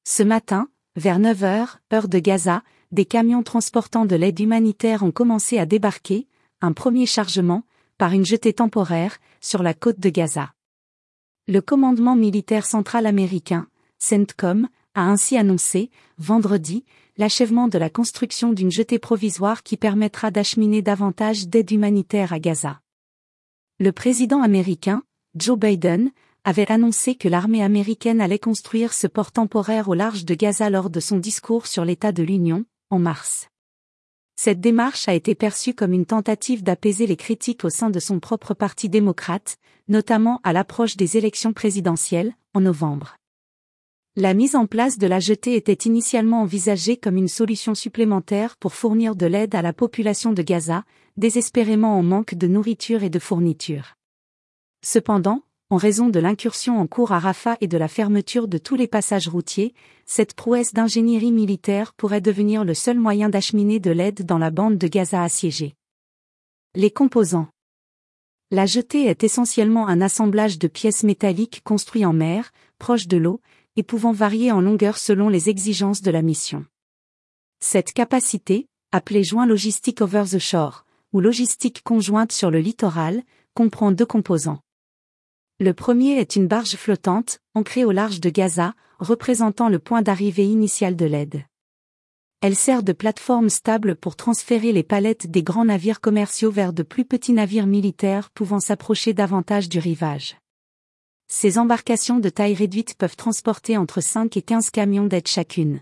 Ce matin, vers 9 heures, heure de Gaza, des camions transportant de l'aide humanitaire ont commencé à débarquer, un premier chargement, par une jetée temporaire, sur la côte de Gaza. Le commandement militaire central américain, CENTCOM, a ainsi annoncé, vendredi, l'achèvement de la construction d'une jetée provisoire qui permettra d'acheminer davantage d'aide humanitaire à Gaza. Le président américain, Joe Biden, avait annoncé que l'armée américaine allait construire ce port temporaire au large de Gaza lors de son discours sur l'état de l'Union, en mars. Cette démarche a été perçue comme une tentative d'apaiser les critiques au sein de son propre parti démocrate, notamment à l'approche des élections présidentielles, en novembre. La mise en place de la jetée était initialement envisagée comme une solution supplémentaire pour fournir de l'aide à la population de Gaza, désespérément en manque de nourriture et de fournitures. Cependant, en raison de l'incursion en cours à Rafah et de la fermeture de tous les passages routiers, cette prouesse d'ingénierie militaire pourrait devenir le seul moyen d'acheminer de l'aide dans la bande de Gaza assiégée. Les composants. La jetée est essentiellement un assemblage de pièces métalliques construits en mer, proche de l'eau, et pouvant varier en longueur selon les exigences de la mission. Cette capacité, appelée joint logistique over the shore, ou logistique conjointe sur le littoral, comprend deux composants. Le premier est une barge flottante, ancrée au large de Gaza, représentant le point d'arrivée initial de l'aide. Elle sert de plateforme stable pour transférer les palettes des grands navires commerciaux vers de plus petits navires militaires pouvant s'approcher davantage du rivage. Ces embarcations de taille réduite peuvent transporter entre 5 et 15 camions d'aide chacune.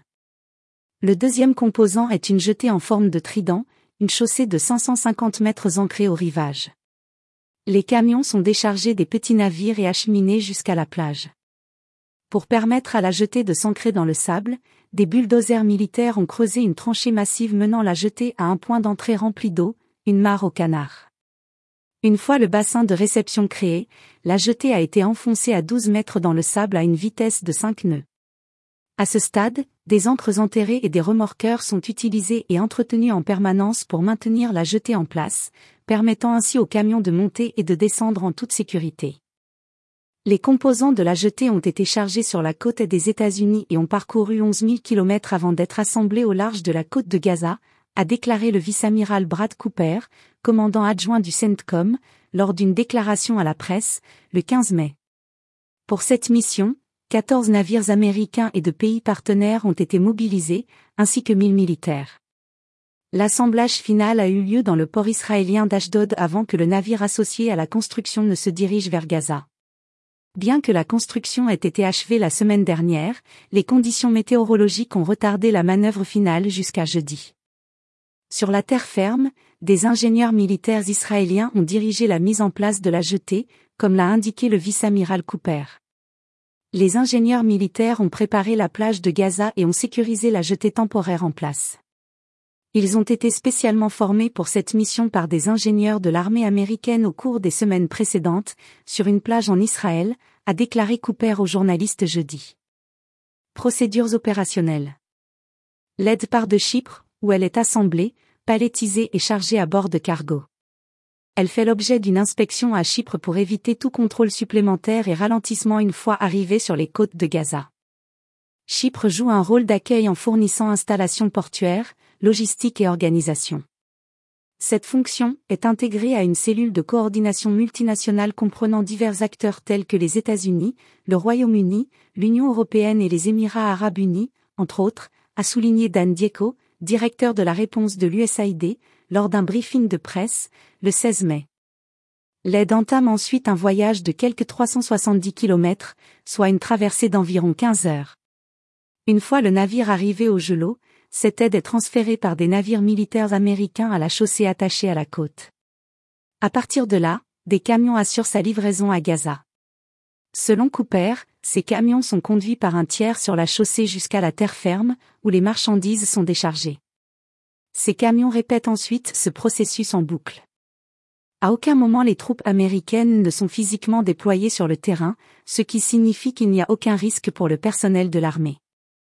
Le deuxième composant est une jetée en forme de trident, une chaussée de 550 mètres ancrée au rivage. Les camions sont déchargés des petits navires et acheminés jusqu'à la plage. Pour permettre à la jetée de s'ancrer dans le sable, des bulldozers militaires ont creusé une tranchée massive menant la jetée à un point d'entrée rempli d'eau, une mare au canard. Une fois le bassin de réception créé, la jetée a été enfoncée à 12 mètres dans le sable à une vitesse de 5 nœuds. À ce stade, des ancres enterrées et des remorqueurs sont utilisés et entretenus en permanence pour maintenir la jetée en place, permettant ainsi aux camions de monter et de descendre en toute sécurité. Les composants de la jetée ont été chargés sur la côte des États-Unis et ont parcouru 11 000 km avant d'être assemblés au large de la côte de Gaza, a déclaré le vice-amiral Brad Cooper, commandant adjoint du CENTCOM, lors d'une déclaration à la presse, le 15 mai. Pour cette mission, 14 navires américains et de pays partenaires ont été mobilisés, ainsi que 1000 militaires. L'assemblage final a eu lieu dans le port israélien d'Ashdod avant que le navire associé à la construction ne se dirige vers Gaza. Bien que la construction ait été achevée la semaine dernière, les conditions météorologiques ont retardé la manœuvre finale jusqu'à jeudi. Sur la terre ferme, des ingénieurs militaires israéliens ont dirigé la mise en place de la jetée, comme l'a indiqué le vice-amiral Cooper. Les ingénieurs militaires ont préparé la plage de Gaza et ont sécurisé la jetée temporaire en place. Ils ont été spécialement formés pour cette mission par des ingénieurs de l'armée américaine au cours des semaines précédentes, sur une plage en Israël, a déclaré Cooper aux journalistes jeudi. Procédures opérationnelles. L'aide part de Chypre, où elle est assemblée, palettisée et chargée à bord de cargo. Elle fait l'objet d'une inspection à Chypre pour éviter tout contrôle supplémentaire et ralentissement une fois arrivée sur les côtes de Gaza. Chypre joue un rôle d'accueil en fournissant installations portuaires, logistique et organisation. Cette fonction est intégrée à une cellule de coordination multinationale comprenant divers acteurs tels que les États-Unis, le Royaume-Uni, l'Union européenne et les Émirats arabes unis, entre autres, a souligné Dan Dieko, directeur de la réponse de l'USAID, lors d'un briefing de presse, le 16 mai. L'aide entame ensuite un voyage de quelques 370 km, soit une traversée d'environ 15 heures. Une fois le navire arrivé au gelot, cette aide est transférée par des navires militaires américains à la chaussée attachée à la côte. À partir de là, des camions assurent sa livraison à Gaza. Selon Cooper, ces camions sont conduits par un tiers sur la chaussée jusqu'à la terre ferme, où les marchandises sont déchargées. Ces camions répètent ensuite ce processus en boucle. À aucun moment les troupes américaines ne sont physiquement déployées sur le terrain, ce qui signifie qu'il n'y a aucun risque pour le personnel de l'armée.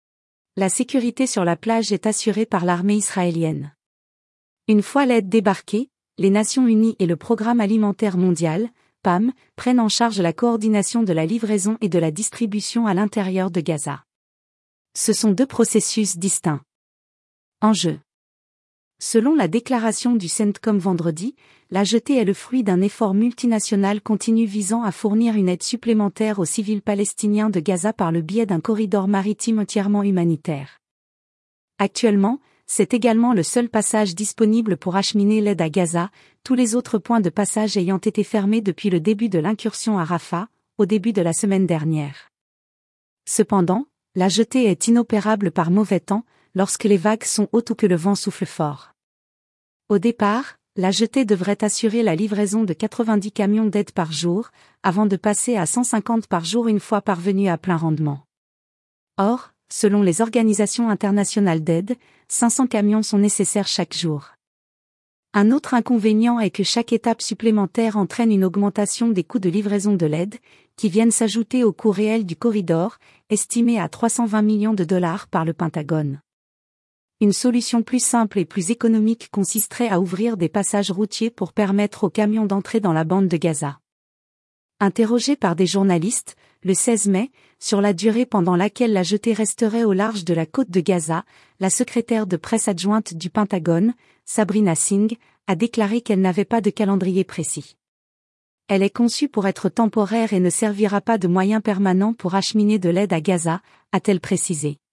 La sécurité sur la plage est assurée par l'armée israélienne. Une fois l'aide débarquée, les Nations Unies et le Programme alimentaire mondial, PAM, prennent en charge la coordination de la livraison et de la distribution à l'intérieur de Gaza. Ce sont deux processus distincts. Enjeu. Selon la déclaration du CENTCOM vendredi, la jetée est le fruit d'un effort multinational continu visant à fournir une aide supplémentaire aux civils palestiniens de Gaza par le biais d'un corridor maritime entièrement humanitaire. Actuellement, c'est également le seul passage disponible pour acheminer l'aide à Gaza, tous les autres points de passage ayant été fermés depuis le début de l'incursion à Rafah, au début de la semaine dernière. Cependant, la jetée est inopérable par mauvais temps, lorsque les vagues sont hautes ou que le vent souffle fort. Au départ, la jetée devrait assurer la livraison de 90 camions d'aide par jour, avant de passer à 150 par jour une fois parvenue à plein rendement. Or, selon les organisations internationales d'aide, 500 camions sont nécessaires chaque jour. Un autre inconvénient est que chaque étape supplémentaire entraîne une augmentation des coûts de livraison de l'aide, qui viennent s'ajouter au coût réel du corridor, estimé à 320 millions de dollars par le Pentagone. Une solution plus simple et plus économique consisterait à ouvrir des passages routiers pour permettre aux camions d'entrer dans la bande de Gaza. Interrogé par des journalistes, le 16 mai, sur la durée pendant laquelle la jetée resterait au large de la côte de Gaza, la secrétaire de presse adjointe du Pentagone, Sabrina Singh, a déclaré qu'elle n'avait pas de calendrier précis. Elle est conçue pour être temporaire et ne servira pas de moyen permanent pour acheminer de l'aide à Gaza, a-t-elle précisé.